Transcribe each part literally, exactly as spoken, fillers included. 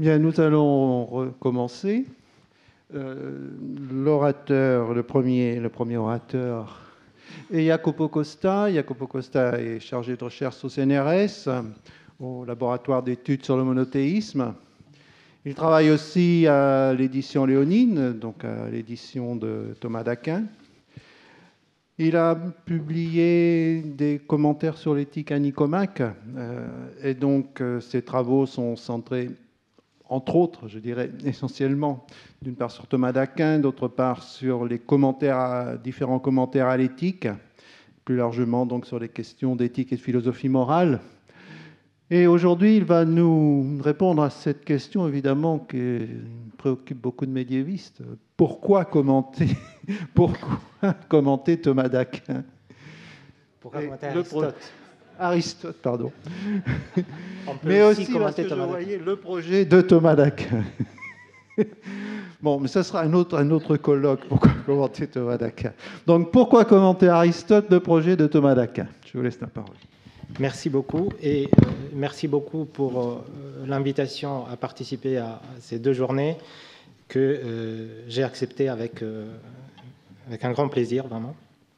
Bien, nous allons recommencer. Euh, l'orateur, le premier, le premier orateur est Jacopo Costa. Jacopo Costa est chargé de recherche au C N R S, au laboratoire d'études sur le monothéisme. Il travaille aussi à l'édition Léonine, donc à l'édition de Thomas d'Aquin. Il a publié des commentaires sur l'éthique à Nicomaque, euh, et donc euh, ses travaux sont centrés, entre autres, je dirais, essentiellement, d'une part sur Thomas d'Aquin, d'autre part sur les commentaires à, différents commentaires à l'éthique, plus largement donc sur les questions d'éthique et de philosophie morale. Et aujourd'hui, il va nous répondre à cette question, évidemment, qui préoccupe beaucoup de médiévistes. Pourquoi commenter, pourquoi commenter Thomas d'Aquin? Pourquoi commenter Aristote? Aristote, pardon. On peut mais aussi, aussi parce que Thomas je voyais le projet de Thomas d'Aquin. Bon, mais ça sera un autre, un autre colloque, pourquoi commenter Thomas d'Aquin. Donc, pourquoi commenter Aristote, le projet de Thomas d'Aquin? Je vous laisse la parole. Merci beaucoup, et euh, merci beaucoup pour euh, l'invitation à participer à, à ces deux journées que euh, j'ai acceptées avec, euh, avec un grand plaisir, vraiment.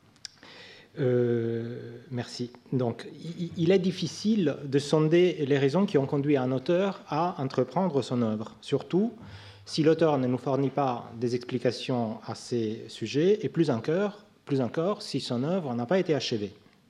Euh, merci. Donc, il, il est difficile de sonder les raisons qui ont conduit un auteur à entreprendre son œuvre, surtout si l'auteur ne nous fournit pas des explications à ces sujets, et plus encore, plus encore si son œuvre n'a pas été achevée.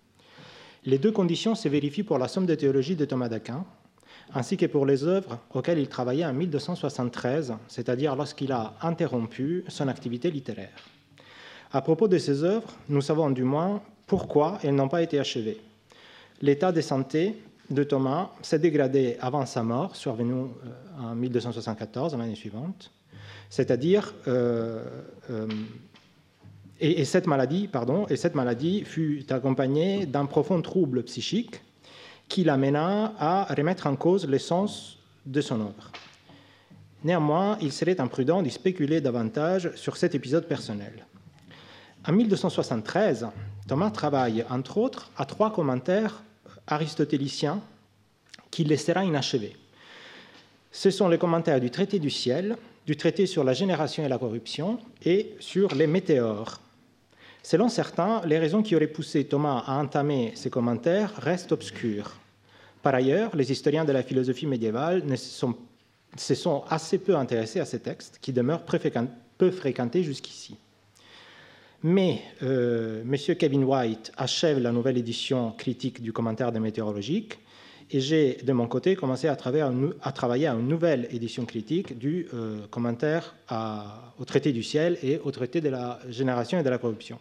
Les deux conditions se vérifient pour la somme de théologie de Thomas d'Aquin, ainsi que pour les œuvres auxquelles il travaillait en mille deux cent soixante-treize, c'est-à-dire lorsqu'il a interrompu son activité littéraire. À propos de ces œuvres, nous savons du moins pourquoi elles n'ont pas été achevées. L'état de santé de Thomas s'est dégradé avant sa mort, survenue en mille deux cent soixante-quatorze, l'année suivante, c'est-à-dire... Euh, euh, Et, et, cette maladie, pardon, et cette maladie fut accompagnée d'un profond trouble psychique qui l'amena à remettre en cause l'essence de son œuvre. Néanmoins, il serait imprudent d'y spéculer davantage sur cet épisode personnel. En mille deux cent soixante-treize, Thomas travaille, entre autres, à trois commentaires aristotéliciens qu'il laissera inachevés. Ce sont les commentaires du traité du ciel, du traité sur la génération et la corruption et sur les météores. Selon certains, les raisons qui auraient poussé Thomas à entamer ces commentaires restent obscures. Par ailleurs, les historiens de la philosophie médiévale ne se sont, se sont assez peu intéressés à ces textes, qui demeurent peu fréquentés jusqu'ici. Mais euh, M. Kevin White achève la nouvelle édition critique du commentaire des météorologiques, et j'ai, de mon côté, commencé à travailler à une, à travailler à une nouvelle édition critique du euh, commentaire à, au traité du ciel et au traité de la génération et de la corruption.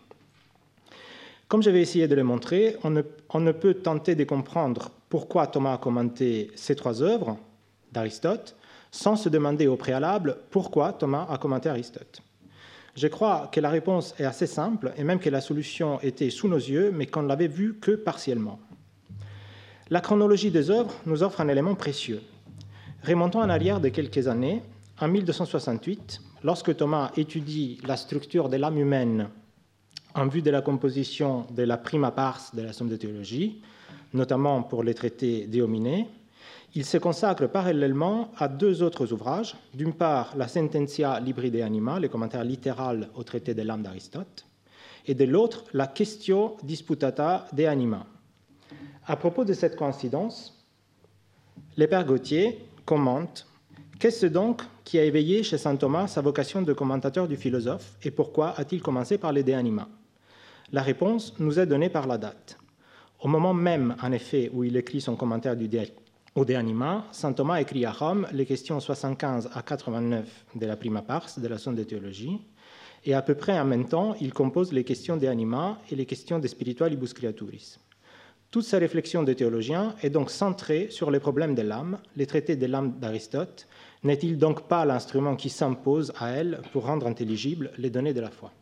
Comme je vais essayer de le montrer, on ne, on ne peut tenter de comprendre pourquoi Thomas a commenté ces trois œuvres d'Aristote sans se demander au préalable pourquoi Thomas a commenté Aristote. Je crois que la réponse est assez simple et même que la solution était sous nos yeux, mais qu'on ne l'avait vue que partiellement. La chronologie des œuvres nous offre un élément précieux. Remontons en arrière de quelques années, en mille deux cent soixante-huit, lorsque Thomas étudie la structure de l'âme humaine en vue de la composition de la prima pars de la somme de théologie, notamment pour les traités d'Eominé, il se consacre parallèlement à deux autres ouvrages. D'une part, la Sententia Libri de Anima, le commentaire littéral au traité de l'âme d'Aristote, et de l'autre, la Quaestio Disputata de Anima. À propos de cette coïncidence, le père Gauthier commente « Qu'est-ce donc qui a éveillé chez saint Thomas sa vocation de commentateur du philosophe et pourquoi a-t-il commencé par les De Anima ?» La réponse nous est donnée par la date. Au moment même, en effet, où il écrit son commentaire du au De Anima, saint Thomas écrit à Rome les questions soixante-quinze à quatre-vingt-neuf de la prima pars de la somme de théologie, et à peu près en même temps, il compose les questions De Anima et les questions de Spiritualibus Creaturis. Toute sa réflexion de théologien est donc centrée sur les problèmes de l'âme. Les traités de l'âme d'Aristote n'est-il donc pas l'instrument qui s'impose à elle pour rendre intelligibles les données de la foi?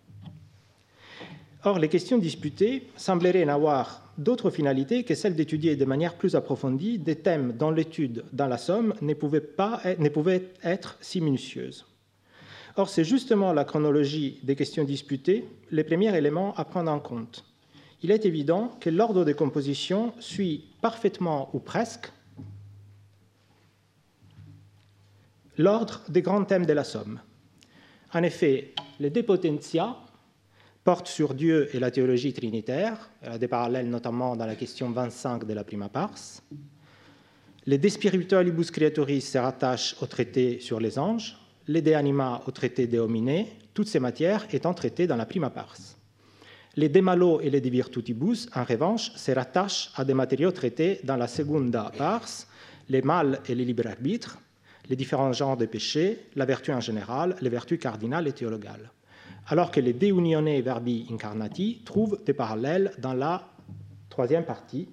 Or, les questions disputées sembleraient n'avoir d'autre finalité que celle d'étudier de manière plus approfondie des thèmes dont l'étude dans la somme ne pouvait, pas, ne pouvait être si minutieuse. Or, c'est justement la chronologie des questions disputées les premiers éléments à prendre en compte. Il est évident que l'ordre de composition suit parfaitement ou presque l'ordre des grands thèmes de la Somme. En effet, le De Potentia porte sur Dieu et la théologie trinitaire. Elle a des parallèles notamment dans la question vingt-cinq de la Prima Pars. Les De Spiritualibus Creatoris se rattachent au traité sur les anges, les De Anima au traité De Homine, toutes ces matières étant traitées dans la Prima Pars. Les De Malo et les De Virtutibus, en revanche, se rattachent à des matériaux traités dans la Segunda Pars, les mal et les libre arbitre, les différents genres de péchés, la vertu en général, les vertus cardinales et théologales. Alors que les De Unione Verbi Incarnati trouvent des parallèles dans la troisième partie.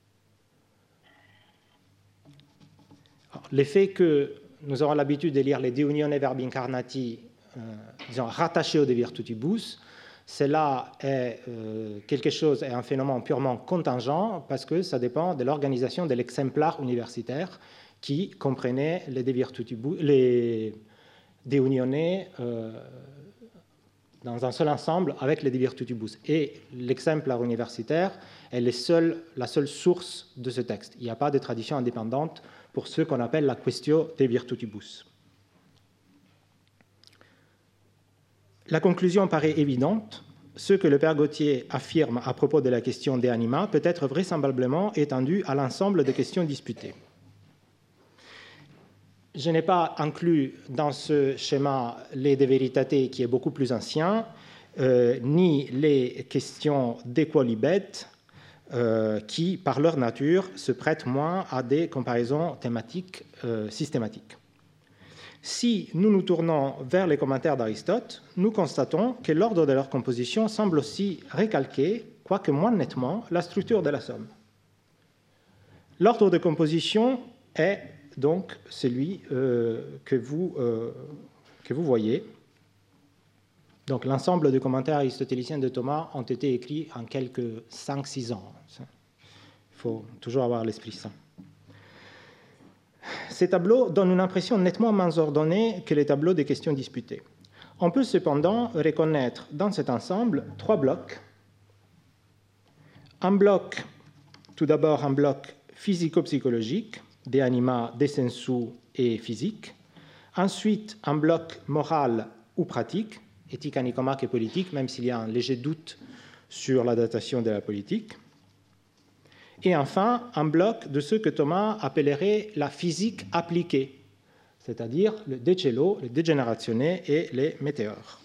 Le fait que nous avons l'habitude de lire les De Unione Verbi Incarnati, euh, disons, rattachés aux De Virtutibus, cela est euh, quelque chose, est un phénomène purement contingent parce que ça dépend de l'organisation de l'exemplaire universitaire qui comprenait les De Virtutibus, les De Unione euh, dans un seul ensemble avec les De Virtutibus. Et l'exemplaire universitaire est les seuls, la seule source de ce texte. Il n'y a pas de tradition indépendante pour ce qu'on appelle la Quaestio De Virtutibus. La conclusion paraît évidente. Ce que le père Gauthier affirme à propos de la question des anima peut être vraisemblablement étendu à l'ensemble des questions disputées. Je n'ai pas inclus dans ce schéma les De Veritate qui est beaucoup plus ancien, euh, ni les questions d'Equalibet euh, qui, par leur nature, se prêtent moins à des comparaisons thématiques euh, systématiques. Si nous nous tournons vers les commentaires d'Aristote, nous constatons que l'ordre de leur composition semble aussi récalquer, quoique moins nettement, la structure de la Somme. L'ordre de composition est donc celui euh, que, vous, euh, que vous voyez. Donc l'ensemble des commentaires aristotéliciens de Thomas ont été écrits en quelques cinq six ans. Il faut toujours avoir l'esprit sain. Ces tableaux donnent une impression nettement moins ordonnée que les tableaux des questions disputées. On peut cependant reconnaître dans cet ensemble trois blocs. Un bloc, tout d'abord un bloc physico-psychologique, De Anima, De Sensu et physique. Ensuite, un bloc moral ou pratique, éthique, anicomaque et politique, même s'il y a un léger doute sur la datation de la politique. Et enfin, un bloc de ce que Thomas appellerait la physique appliquée, c'est-à-dire le De Cello, le De Generatione et les météores.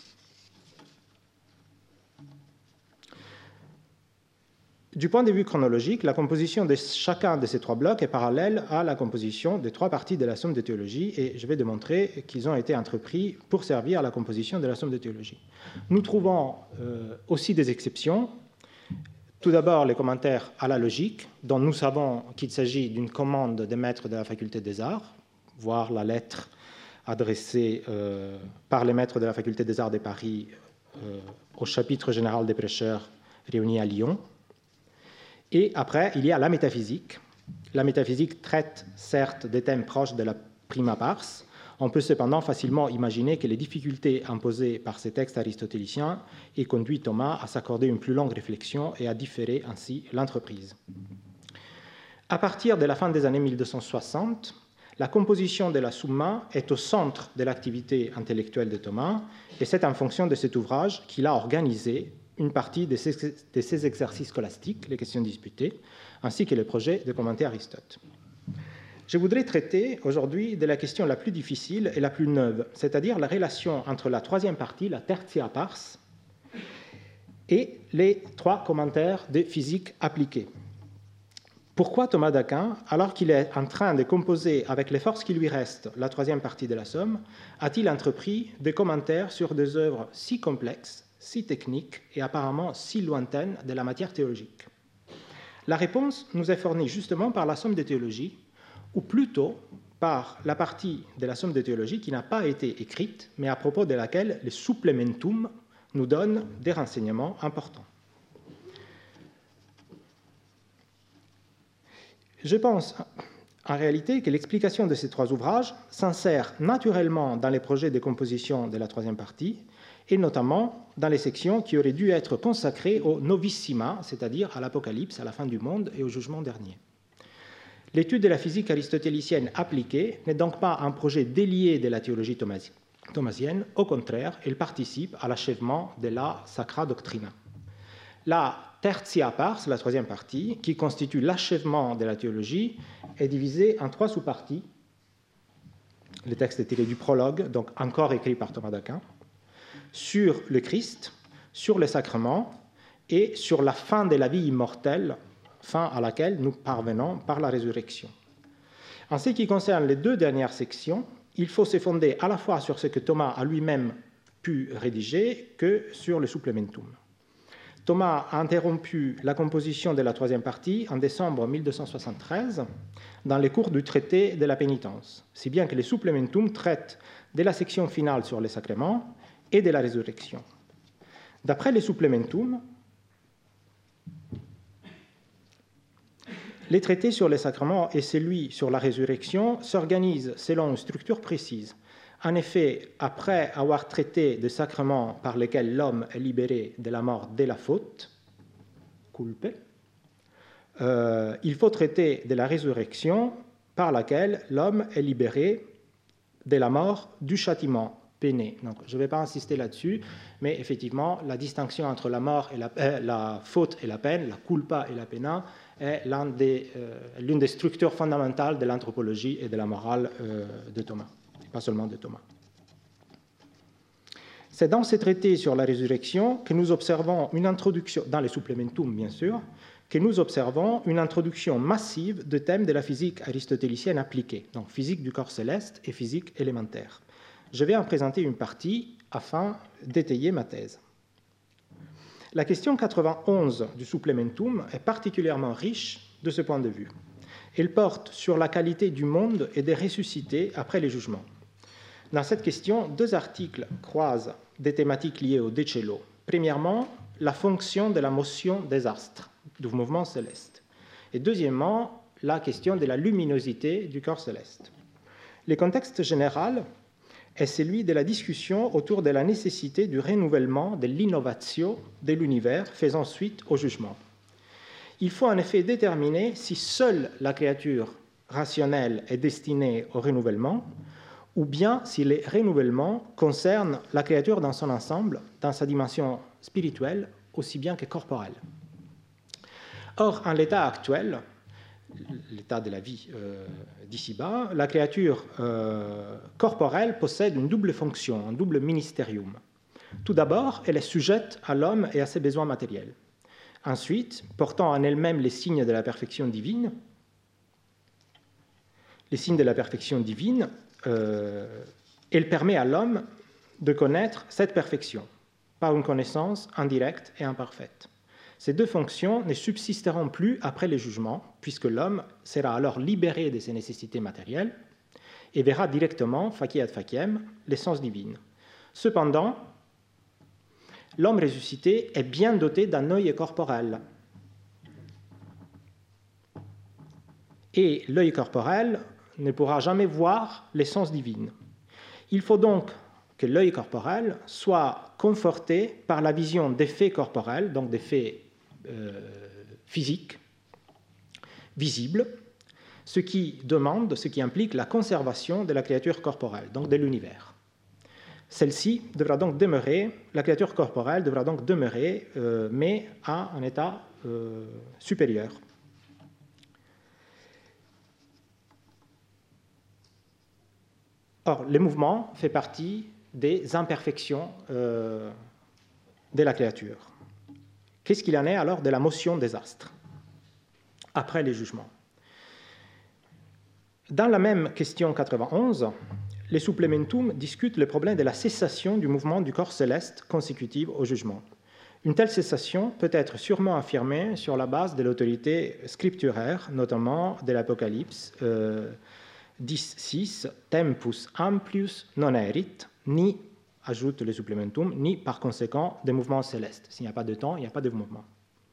Du point de vue chronologique, la composition de chacun de ces trois blocs est parallèle à la composition des trois parties de la Somme de théologie, et je vais démontrer qu'ils ont été entrepris pour servir à la composition de la Somme de théologie. Nous trouvons euh, aussi des exceptions. Tout d'abord, les commentaires à la logique, dont nous savons qu'il s'agit d'une commande des maîtres de la faculté des arts, voire la lettre adressée euh, par les maîtres de la faculté des arts de Paris euh, au chapitre général des prêcheurs réunis à Lyon. Et après, il y a la métaphysique. La métaphysique traite certes des thèmes proches de la Prima Pars. On peut cependant facilement imaginer que les difficultés imposées par ces textes aristotéliciens aient conduit Thomas à s'accorder une plus longue réflexion et à différer ainsi l'entreprise. À partir de la fin des années mille deux cent soixante, la composition de la Summa est au centre de l'activité intellectuelle de Thomas, et c'est en fonction de cet ouvrage qu'il a organisé une partie de ses, de ses exercices scolastiques, les questions disputées, ainsi que le projet de commenter Aristote. Je voudrais traiter aujourd'hui de la question la plus difficile et la plus neuve, c'est-à-dire la relation entre la troisième partie, la tertia pars, et les trois commentaires de physique appliquée. Pourquoi Thomas d'Aquin, alors qu'il est en train de composer avec les forces qui lui restent la troisième partie de la Somme, a-t-il entrepris des commentaires sur des œuvres si complexes, si techniques et apparemment si lointaines de la matière théologique? La réponse nous est fournie justement par la Somme de théologie, ou plutôt par la partie de la Somme de théologie qui n'a pas été écrite, mais à propos de laquelle le supplementum nous donne des renseignements importants. Je pense en réalité que l'explication de ces trois ouvrages s'insère naturellement dans les projets de composition de la troisième partie, et notamment dans les sections qui auraient dû être consacrées au novissima, c'est-à-dire à l'Apocalypse, à la fin du monde et au jugement dernier. L'étude de la physique aristotélicienne appliquée n'est donc pas un projet délié de la théologie thomasienne, au contraire, elle participe à l'achèvement de la Sacra Doctrina. La tertia pars, la troisième partie, qui constitue l'achèvement de la théologie, est divisée en trois sous-parties. Le texte est tiré du prologue, donc encore écrit par Thomas d'Aquin, sur le Christ, sur les sacrements et sur la fin de la vie immortelle, fin à laquelle nous parvenons par la résurrection. En ce qui concerne les deux dernières sections, il faut se fonder à la fois sur ce que Thomas a lui-même pu rédiger que sur le supplementum. Thomas a interrompu la composition de la troisième partie en décembre mille deux cent soixante-treize dans les cours du traité de la pénitence, si bien que le supplementum traite de la section finale sur les sacrements et de la résurrection. D'après le supplementum, les traités sur les sacrements et celui sur la résurrection s'organisent selon une structure précise. En effet, après avoir traité des sacrements par lesquels l'homme est libéré de la mort dès la faute, culpe, euh, il faut traiter de la résurrection par laquelle l'homme est libéré de la mort du châtiment, péné. Donc, je ne vais pas insister là-dessus, mais effectivement, la distinction entre la mort et la, euh, la faute et la peine, la culpa et la pena, est l'une des, euh, l'une des structures fondamentales de l'anthropologie et de la morale euh, de Thomas. Pas seulement de Thomas. C'est dans ces traités sur la résurrection que nous observons une introduction, dans les supplementum bien sûr, que nous observons une introduction massive de thèmes de la physique aristotélicienne appliquée, donc physique du corps céleste et physique élémentaire. Je vais en présenter une partie afin d'étayer ma thèse. La question quatre-vingt-onze du supplementum est particulièrement riche de ce point de vue. Elle porte sur la qualité du monde et des ressuscités après les jugements. Dans cette question, deux articles croisent des thématiques liées au Decello. Premièrement, la fonction de la motion des astres, du mouvement céleste. Et deuxièmement, la question de la luminosité du corps céleste. Le contexte général est celui de la discussion autour de la nécessité du renouvellement de l'innovatio de l'univers faisant suite au jugement. Il faut en effet déterminer si seule la créature rationnelle est destinée au renouvellement, ou bien si les renouvellements concernent la créature dans son ensemble, dans sa dimension spirituelle aussi bien que corporelle. Or, en l'état actuel, l'état de la vie euh, d'ici-bas, la créature euh, corporelle possède une double fonction, un double ministérium. Tout d'abord, elle est sujette à l'homme et à ses besoins matériels. Ensuite, portant en elle-même les signes de la perfection divine, les signes de la perfection divine, euh, elle permet à l'homme de connaître cette perfection par une connaissance indirecte et imparfaite. Ces deux fonctions ne subsisteront plus après les jugements, puisque l'homme sera alors libéré de ses nécessités matérielles et verra directement, faciat faciem, l'essence divine. Cependant, l'homme ressuscité est bien doté d'un œil corporel. Et l'œil corporel ne pourra jamais voir l'essence divine. Il faut donc que l'œil corporel soit conforté par la vision des faits corporels, donc des faits euh, physiques, visibles, ce qui demande, ce qui implique la conservation de la créature corporelle, donc de l'univers. Celle-ci devra donc demeurer, la créature corporelle devra donc demeurer, euh, mais à un état euh, supérieur. Or, le mouvement fait partie des imperfections euh, de la créature. Qu'est-ce qu'il en est alors de la motion des astres après les jugements? Dans la même question quatre-vingt-onze, les supplementum discutent le problème de la cessation du mouvement du corps céleste consécutive au jugement. Une telle cessation peut être sûrement affirmée sur la base de l'autorité scripturaire, notamment de l'Apocalypse euh, dix six, tempus amplius non erit, ni, ajoute le supplementum, ni par conséquent des mouvements célestes. S'il n'y a pas de temps, il n'y a pas de mouvement.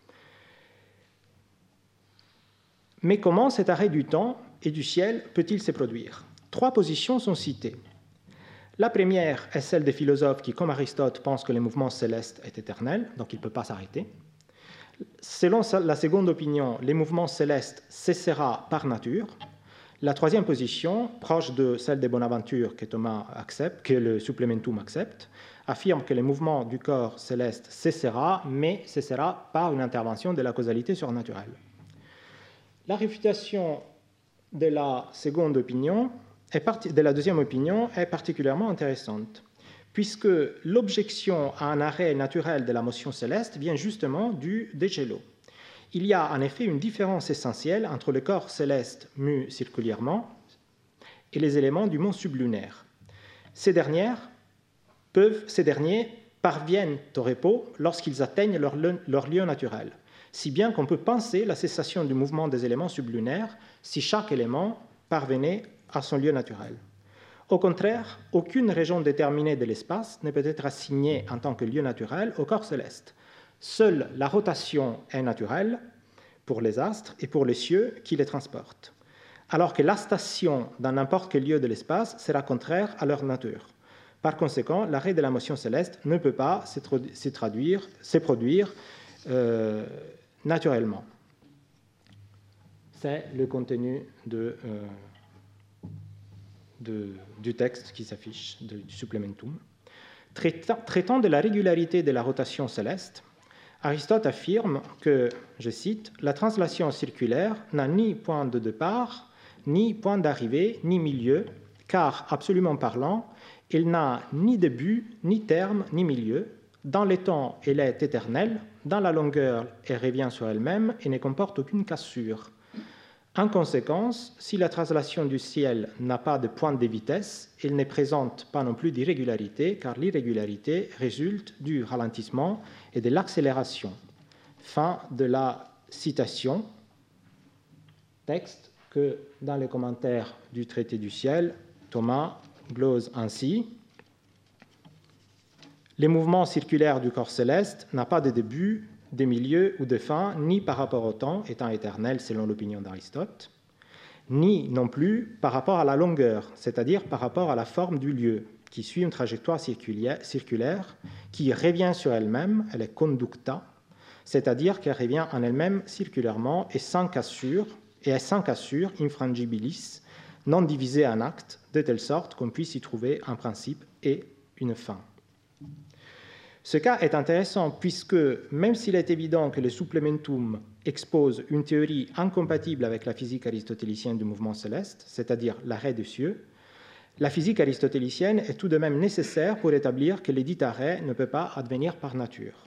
Mais comment cet arrêt du temps et du ciel peut-il se produire? Trois positions sont citées. La première est celle des philosophes qui, comme Aristote, pensent que le mouvement céleste est éternel, donc il ne peut pas s'arrêter. Selon la seconde opinion, les mouvements célestes cessera par nature. La troisième position, proche de celle de Bonaventure que Thomas accepte, que le supplementum accepte, affirme que les mouvements du corps céleste cessera, mais cessera par une intervention de la causalité surnaturelle. La réfutation de la seconde opinion, est part... de la deuxième opinion, est particulièrement intéressante, puisque l'objection à un arrêt naturel de la motion céleste vient justement du De Cello. Il y a en effet une différence essentielle entre le corps céleste mu circulairement et les éléments du monde sublunaire. Ces, dernières peuvent, ces derniers parviennent au repos lorsqu'ils atteignent leur, leur lieu naturel, si bien qu'on peut penser la cessation du mouvement des éléments sublunaires si chaque élément parvenait à son lieu naturel. Au contraire, aucune région déterminée de l'espace ne peut être assignée en tant que lieu naturel au corps céleste. Seule la rotation est naturelle pour les astres et pour les cieux qui les transportent, alors que la station dans n'importe quel lieu de l'espace sera contraire à leur nature. Par conséquent, l'arrêt de la motion céleste ne peut pas se traduire, se produire euh, naturellement. C'est le contenu de, euh, de, du texte qui s'affiche, du supplementum. Traitant, traitant de la régularité de la rotation céleste, Aristote affirme que, je cite, « La translation circulaire n'a ni point de départ, ni point d'arrivée, ni milieu, car, absolument parlant, elle n'a ni début, ni terme, ni milieu. Dans les temps, elle est éternelle, dans la longueur, elle revient sur elle-même et ne comporte aucune cassure. En conséquence, si la translation du ciel n'a pas de point de vitesse, elle ne présente pas non plus d'irrégularité, car l'irrégularité résulte du ralentissement et de l'accélération. » Fin de la citation, texte que dans les commentaires du traité du ciel, Thomas glose ainsi. Les mouvements circulaires du corps céleste n'ont pas de début, de milieu ou de fin, ni par rapport au temps, étant éternel selon l'opinion d'Aristote, ni non plus par rapport à la longueur, c'est-à-dire par rapport à la forme du lieu, qui suit une trajectoire circulaire, qui revient sur elle-même, elle est conducta, c'est-à-dire qu'elle revient en elle-même circulairement et sans cassure, et est sans cassure, infrangibilis, non divisée en actes, de telle sorte qu'on puisse y trouver un principe et une fin. Ce cas est intéressant puisque, même s'il est évident que le supplementum expose une théorie incompatible avec la physique aristotélicienne du mouvement céleste, c'est-à-dire l'arrêt des cieux, la physique aristotélicienne est tout de même nécessaire pour établir que l'édit arrêt ne peut pas advenir par nature.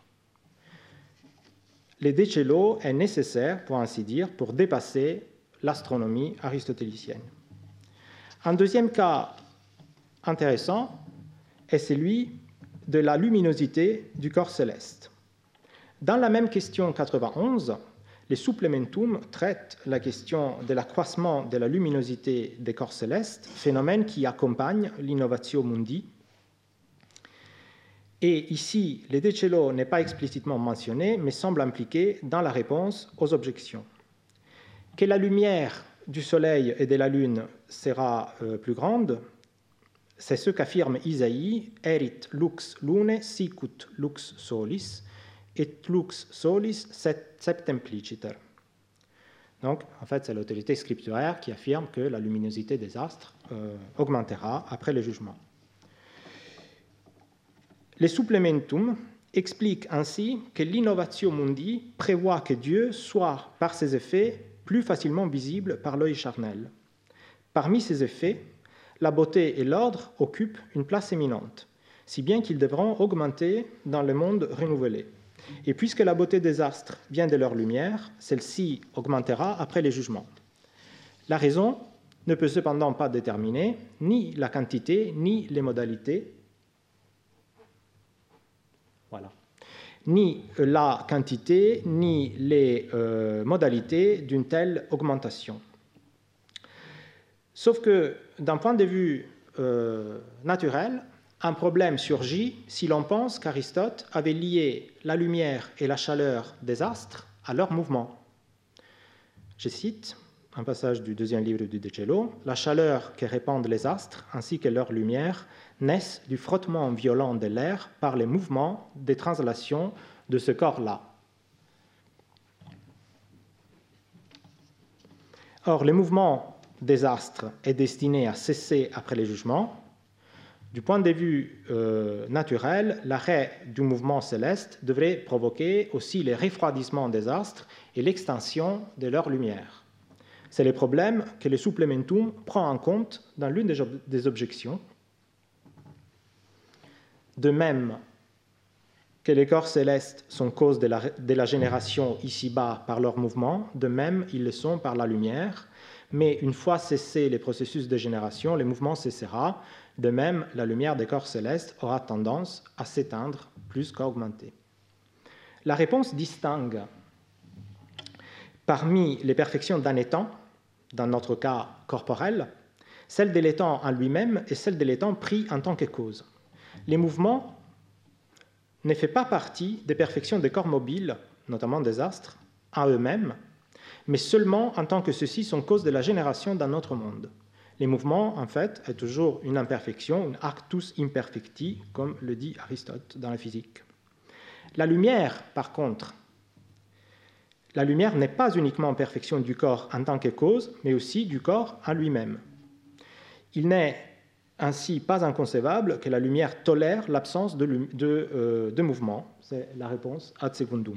Le De Cello est nécessaire, pour ainsi dire, pour dépasser l'astronomie aristotélicienne. Un deuxième cas intéressant est celui de la luminosité du corps céleste. Dans la même question quatre-vingt-onze, le supplementum traite la question de l'accroissement de la luminosité des corps célestes, phénomène qui accompagne l'innovatio mundi. Et ici, le De Cello n'est pas explicitement mentionné, mais semble impliqué dans la réponse aux objections. Que la lumière du Soleil et de la Lune sera euh, plus grande, c'est ce qu'affirme Isaïe, « Erit lux lune sicut lux solis, et lux solis septempliciter ». Donc, en fait, c'est l'autorité scripturaire qui affirme que la luminosité des astres euh, augmentera après le jugement. Le supplementum explique ainsi que l'innovatio mundi prévoit que Dieu soit, par ses effets, plus facilement visible par l'œil charnel. Parmi ces effets, la beauté et l'ordre occupent une place éminente, si bien qu'ils devront augmenter dans le monde renouvelé. Et puisque la beauté des astres vient de leur lumière, celle-ci augmentera après les jugements. La raison ne peut cependant pas déterminer ni la quantité ni les modalités, voilà, ni la quantité ni les euh, modalités d'une telle augmentation. Sauf que, d'un point de vue euh, naturel, un problème surgit si l'on pense qu'Aristote avait lié la lumière et la chaleur des astres à leur mouvement. Je cite un passage du deuxième livre du De Cello, « La chaleur que répandent les astres ainsi que leur lumière naissent du frottement violent de l'air par les mouvements des translations de ce corps-là. » Or, le mouvement des astres est destiné à cesser après les jugements. Du point de vue euh, naturel, l'arrêt du mouvement céleste devrait provoquer aussi le refroidissement des astres et l'extinction de leur lumière. C'est le problème que le supplementum prend en compte dans l'une des, ob- des objections. De même que les corps célestes sont cause de la, de la génération ici-bas par leur mouvement, de même ils le sont par la lumière, mais une fois cessés les processus de génération, le mouvement cessera. De même, la lumière des corps célestes aura tendance à s'éteindre plus qu'à augmenter. La réponse distingue parmi les perfections d'un étant, dans notre cas corporel, celle de l'étant en lui-même et celle de l'étant pris en tant que cause. Les mouvements ne font pas partie des perfections des corps mobiles, notamment des astres, en eux-mêmes, mais seulement en tant que ceux-ci sont cause de la génération dans notre monde. Les mouvements, en fait, est toujours une imperfection, une actus imperfecti, comme le dit Aristote dans la physique. La lumière, par contre, la lumière n'est pas uniquement en perfection du corps en tant que cause, mais aussi du corps en lui-même. Il n'est ainsi pas inconcevable que la lumière tolère l'absence de, de, euh, de mouvement. C'est la réponse ad secundum.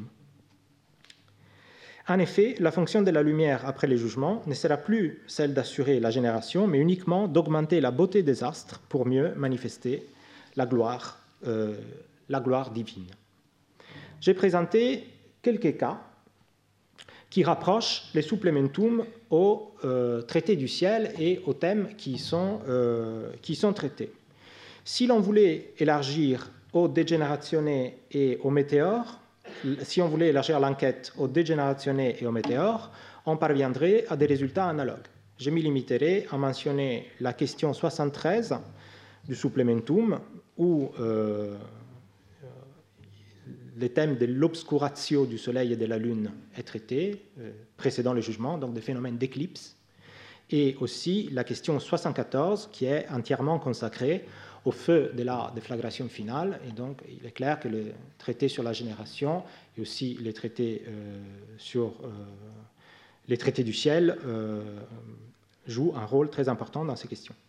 En effet, la fonction de la lumière après les jugements ne sera plus celle d'assurer la génération, mais uniquement d'augmenter la beauté des astres pour mieux manifester la gloire, euh, la gloire divine. J'ai présenté quelques cas qui rapprochent les supplementum au euh, traité du ciel et aux thèmes qui sont, euh, qui sont traités. Si l'on voulait élargir aux degeneratione et aux météores, si on voulait élargir l'enquête aux degeneratione et aux météores, on parviendrait à des résultats analogues. Je m'y limiterai à mentionner la question soixante-treize du supplementum, où euh, le thème de l'obscuratio du Soleil et de la Lune est traité, euh, précédant le jugement, donc des phénomènes d'éclipse, et aussi la question soixante-quatorze, qui est entièrement consacrée au feu de la déflagration finale. Et donc, il est clair que le traité sur la génération et aussi les traités, euh, sur, euh, les traités du ciel euh, jouent un rôle très important dans ces questions.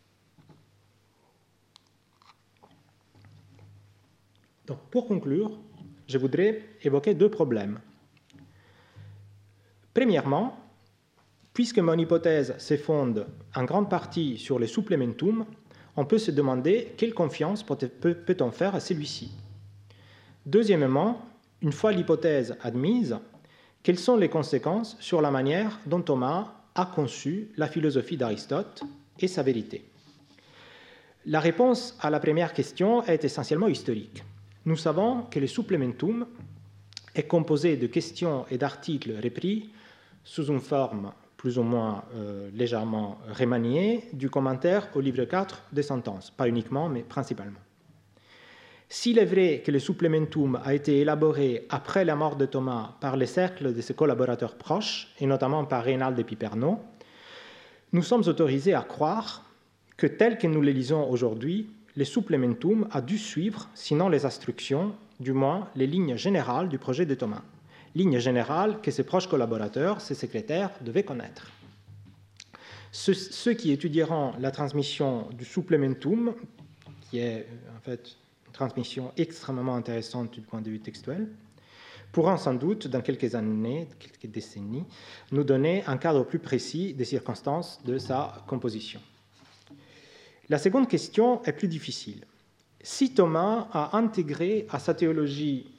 Donc, pour conclure, je voudrais évoquer deux problèmes. Premièrement, puisque mon hypothèse se fonde en grande partie sur les supplementum, on peut se demander quelle confiance peut-on faire à celui-ci. Deuxièmement, une fois l'hypothèse admise, quelles sont les conséquences sur la manière dont Thomas a conçu la philosophie d'Aristote et sa vérité? La réponse à la première question est essentiellement historique. Nous savons que le supplementum est composé de questions et d'articles repris sous une forme plus ou moins euh, légèrement remanié du commentaire au livre quatre des sentences, pas uniquement, mais principalement. S'il est vrai que le supplementum a été élaboré après la mort de Thomas par les cercles de ses collaborateurs proches, et notamment par Reynald de Piperno, nous sommes autorisés à croire que tel que nous le lisons aujourd'hui, le supplementum a dû suivre, sinon les instructions, du moins les lignes générales du projet de Thomas. Ligne générale que ses proches collaborateurs, ses secrétaires, devaient connaître. Ceux, ceux qui étudieront la transmission du supplementum, qui est en fait une transmission extrêmement intéressante du point de vue textuel, pourront sans doute, dans quelques années, quelques décennies, nous donner un cadre plus précis des circonstances de sa composition. La seconde question est plus difficile. Si Thomas a intégré à sa théologie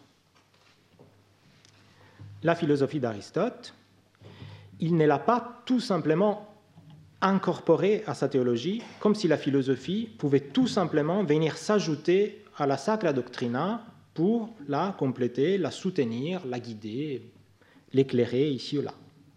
la philosophie d'Aristote, il ne l'a pas tout simplement incorporée à sa théologie, comme si la philosophie pouvait tout simplement venir s'ajouter à la Sacra Doctrina pour la compléter, la soutenir, la guider, l'éclairer ici ou là.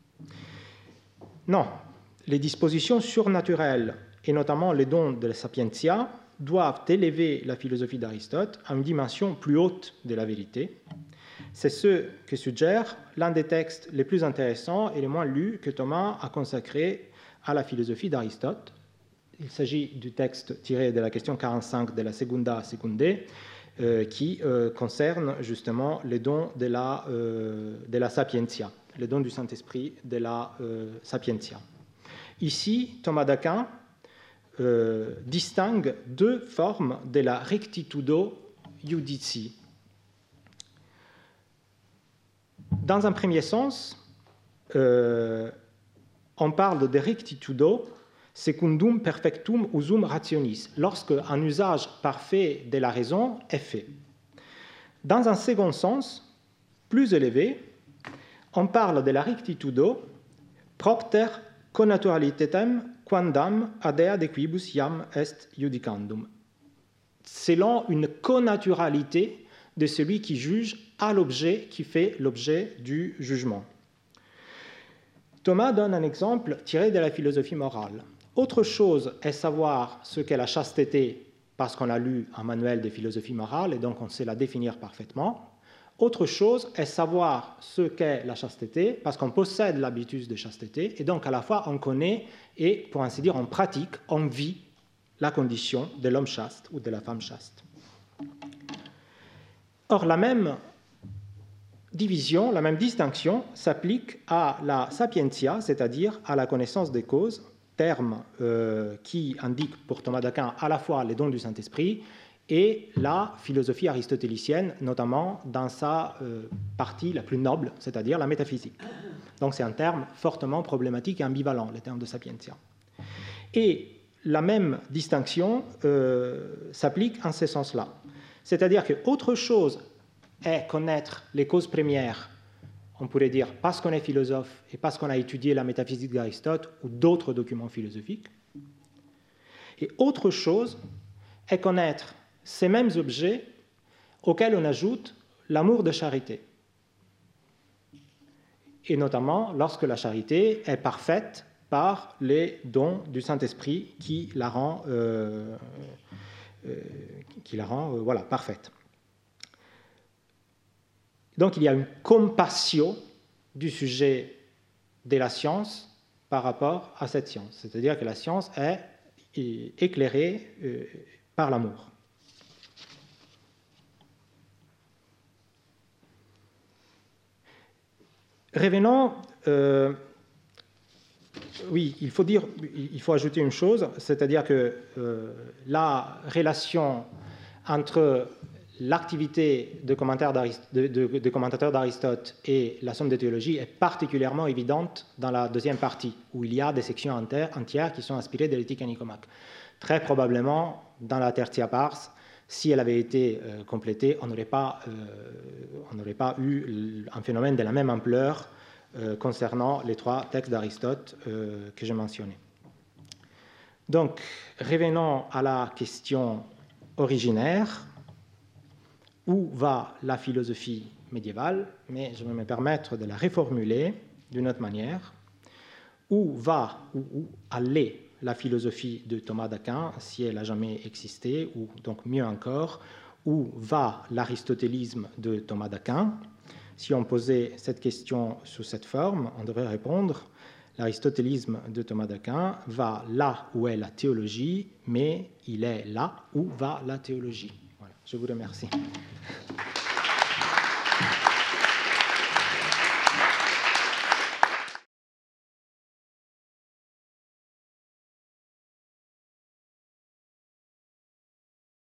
Non, les dispositions surnaturelles, et notamment les dons de la sapientia, doivent élever la philosophie d'Aristote à une dimension plus haute de la vérité. C'est ce que suggère l'un des textes les plus intéressants et les moins lus que Thomas a consacré à la philosophie d'Aristote. Il s'agit du texte tiré de la question quarante-cinq de la Secunda Secundae, euh, qui euh, concerne justement les dons de la, euh, de la sapientia, les dons du Saint-Esprit de la euh, sapientia. Ici, Thomas d'Aquin euh, distingue deux formes de la rectitudo iudici. Dans un premier sens, euh, on parle de rectitudo secundum perfectum usum rationis, lorsque un usage parfait de la raison est fait. Dans un second sens, plus élevé, on parle de la rectitudo propter connaturalitatem quandam adea de quibus iam est judicandum, selon une connaturalité de celui qui juge à l'objet qui fait l'objet du jugement. Thomas donne un exemple tiré de la philosophie morale. Autre chose est savoir ce qu'est la chasteté, parce qu'on a lu un manuel de philosophie morale et donc on sait la définir parfaitement. Autre chose est savoir ce qu'est la chasteté, parce qu'on possède l'habitus de chasteté, et donc à la fois on connaît et, pour ainsi dire, on pratique, on vit la condition de l'homme chaste ou de la femme chaste. Or, la même division, la même distinction s'applique à la sapientia, c'est-à-dire à la connaissance des causes, terme euh, qui indique pour Thomas d'Aquin à la fois les dons du Saint-Esprit et la philosophie aristotélicienne, notamment dans sa euh, partie la plus noble, c'est-à-dire la métaphysique. Donc c'est un terme fortement problématique et ambivalent, le terme de sapientia. Et la même distinction euh, s'applique en ce sens-là. C'est-à-dire qu'autre chose est connaître les causes premières, on pourrait dire parce qu'on est philosophe et parce qu'on a étudié la métaphysique d'Aristote ou d'autres documents philosophiques. Et autre chose est connaître ces mêmes objets auxquels on ajoute l'amour de charité. Et notamment lorsque la charité est parfaite par les dons du Saint-Esprit qui la rend, euh, euh, qui la rend euh, voilà, parfaite. Donc il y a une compassio du sujet de la science par rapport à cette science. C'est-à-dire que la science est éclairée euh, par l'amour. Revenons, euh, oui, il faut dire, il faut ajouter une chose, c'est-à-dire que euh, la relation entre l'activité de, de, de, de commentateur d'Aristote et la somme de théologie est particulièrement évidente dans la deuxième partie, où il y a des sections entières qui sont inspirées de l'éthique à Nicomaque. Très probablement, dans la Tertia Pars, si elle avait été euh, complétée, on n'aurait pas, euh, on n'aurait pas eu un phénomène de la même ampleur euh, concernant les trois textes d'Aristote euh, que j'ai mentionnés. Donc, revenons à la question originaire. Où va la philosophie médiévale? Mais je vais me permettre de la reformuler d'une autre manière. Où va, où, où allait la philosophie de Thomas d'Aquin, si elle a jamais existé, ou donc mieux encore, où va l'aristotélisme de Thomas d'Aquin? Si on posait cette question sous cette forme, on devrait répondre l'aristotélisme de Thomas d'Aquin va là où est la théologie, mais il est là où va la théologie. Voilà, je vous remercie.